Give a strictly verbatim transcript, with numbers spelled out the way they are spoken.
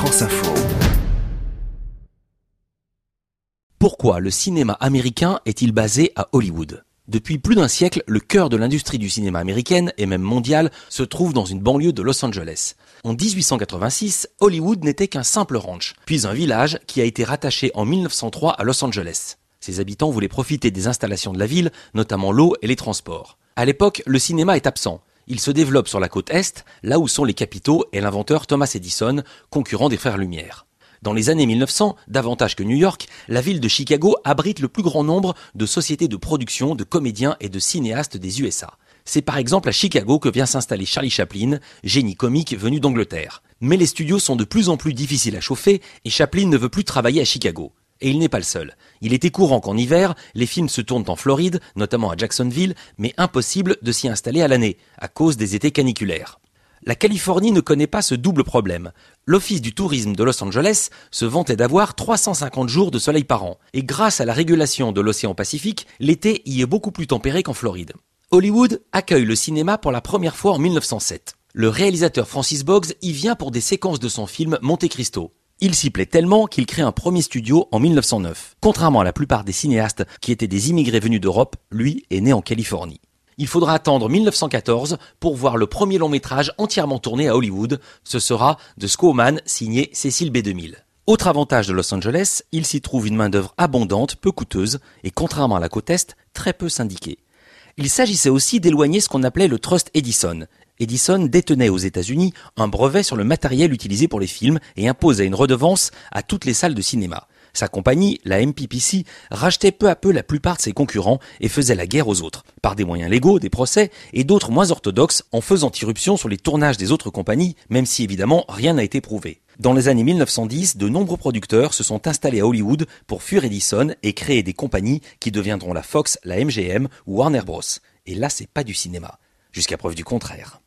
France Info. Pourquoi le cinéma américain est-il basé à Hollywood ? Depuis plus d'un siècle, le cœur de l'industrie du cinéma américaine, et même mondiale, se trouve dans une banlieue de Los Angeles. En dix-huit cent quatre-vingt-six, Hollywood n'était qu'un simple ranch, puis un village qui a été rattaché en mille neuf cent trois à Los Angeles. Ses habitants voulaient profiter des installations de la ville, notamment l'eau et les transports. À l'époque, le cinéma est absent. Il se développe sur la côte Est, là où sont les capitaux et l'inventeur Thomas Edison, concurrent des frères Lumière. Dans les années mille neuf cents, davantage que New York, la ville de Chicago abrite le plus grand nombre de sociétés de production, de comédiens et de cinéastes des U S A. C'est par exemple à Chicago que vient s'installer Charlie Chaplin, génie comique venu d'Angleterre. Mais les studios sont de plus en plus difficiles à chauffer et Chaplin ne veut plus travailler à Chicago. Et il n'est pas le seul. Il était courant qu'en hiver, les films se tournent en Floride, notamment à Jacksonville, mais impossible de s'y installer à l'année, à cause des étés caniculaires. La Californie ne connaît pas ce double problème. L'Office du tourisme de Los Angeles se vantait d'avoir trois cent cinquante jours de soleil par an. Et grâce à la régulation de l'océan Pacifique, l'été y est beaucoup plus tempéré qu'en Floride. Hollywood accueille le cinéma pour la première fois en mille neuf cent sept. Le réalisateur Francis Boggs y vient pour des séquences de son film Monte Cristo. Il s'y plaît tellement qu'il crée un premier studio en mille neuf cent neuf. Contrairement à la plupart des cinéastes qui étaient des immigrés venus d'Europe, lui est né en Californie. Il faudra attendre mille neuf cent quatorze pour voir le premier long métrage entièrement tourné à Hollywood. Ce sera The Squawman, signé Cecil B deux mille. Autre avantage de Los Angeles, il s'y trouve une main-d'œuvre abondante, peu coûteuse et contrairement à la côte Est, très peu syndiquée. Il s'agissait aussi d'éloigner ce qu'on appelait le Trust Edison. Edison détenait aux États-Unis un brevet sur le matériel utilisé pour les films et imposait une redevance à toutes les salles de cinéma. Sa compagnie, la M P P C, rachetait peu à peu la plupart de ses concurrents et faisait la guerre aux autres, par des moyens légaux, des procès, et d'autres moins orthodoxes en faisant irruption sur les tournages des autres compagnies, même si évidemment rien n'a été prouvé. Dans les années mille neuf cent dix, de nombreux producteurs se sont installés à Hollywood pour fuir Edison et créer des compagnies qui deviendront la Fox, la M G M ou Warner Bros. Et là, c'est pas du cinéma, jusqu'à preuve du contraire.